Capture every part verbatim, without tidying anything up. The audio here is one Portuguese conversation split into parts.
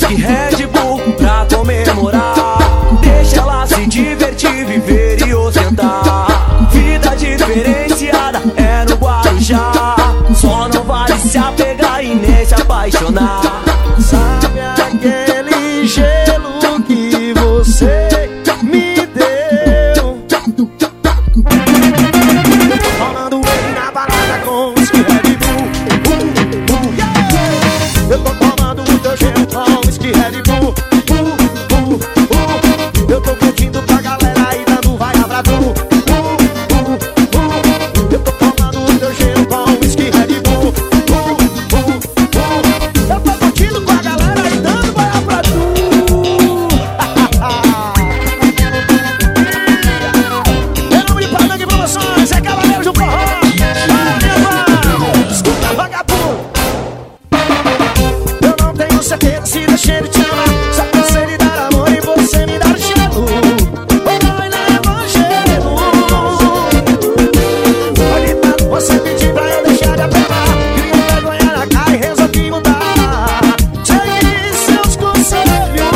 whisky, Red Bull pra comemorar. Deixa ela se divertir, viver e ostentar. Vida diferenciada é no Guarujá. Só não vale se apegar e nem se apaixonar. Sabe aquele gelo que você me deu? Eu tô tomando ele na balada com whisky Red Bull. uh, uh, yeah. Eu tô tomando o teu gelo com whisky Red Bull. uh, uh, uh. Eu tô curtindo com a galera e dando vai pra tu. uh, uh, uh. Eu tô tomando o teu gelo com whisky Red Bull. uh, uh, uh. Eu tô curtindo com a galera e dando vai pra tu. Em nome de Padangue Promoções, é Cavaleiros do Forró. Escuta, vagabundo. Eu não tenho certeza se deixei de te amar. Só cansei de dar amor e você me dar gelo. Oi, leva gelo. Olha, tanto você pediu pra eu deixar de apelar. Queria vergonha na cara e resolvi mudar. Segui seus conselhos.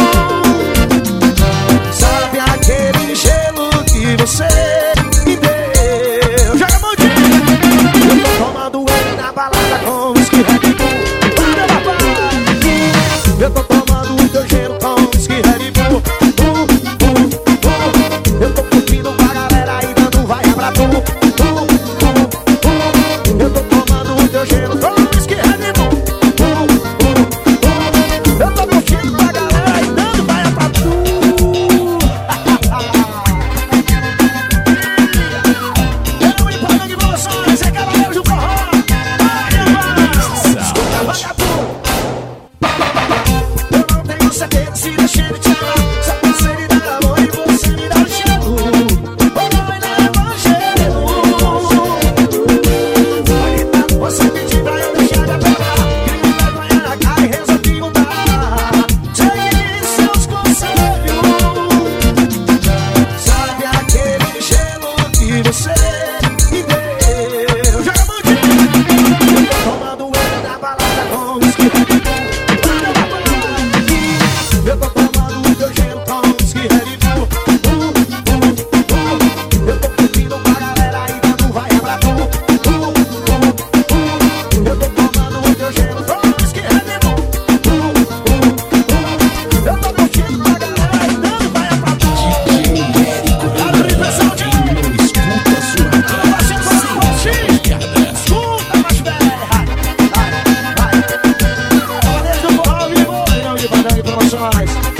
Sabe aquele gelo que você me deu? Joga a mãozinha. Eu tô tomando ele na balada com whisky Red Bull. Para, papai. Eu tô tomando o teu gelo com whisky Red Bull. uh, uh, uh. Eu tô curtindo com a galera e dando vai pra tu. uh, uh, uh. Eu tô tomando o teu gelo com whisky Red Bull. uh, uh, uh. Eu tô curtindo com a galera e dando vai pra tu. Eu me Padangue Promoções, é Cavaleiros do Forró. Escuta, vagabundo. Eu não tenho certeza se deixei de te amar. Só cansei de dar amor e você me dá gelo. Oi, leva gelo. Olha, tanto você pediu pra eu deixar de apelar. Queria vergonha na cara e resolvi mudar. Segui seus conselhos. Sabe aquele gelo que você me deu? Joga a mãozinha. Eu tô tomando ele na balada com whisky Red Bull. Eu tô tomando o teu gelo com whisky Red Bull. uh, uh, uh. Eu tô curtindo com a galera e dando vai pra tu. uh, uh, uh. Eu tô tomando o teu gelo com whisky Red Bull. uh, uh, uh. Eu tô curtindo com a galera e dando vai pra tu. Abre pressão de escuta a sua casa. Escuta, mais velho. Vai, vai. Cavaleiros do Forró ao vivo, em nome de Padangue Promoções.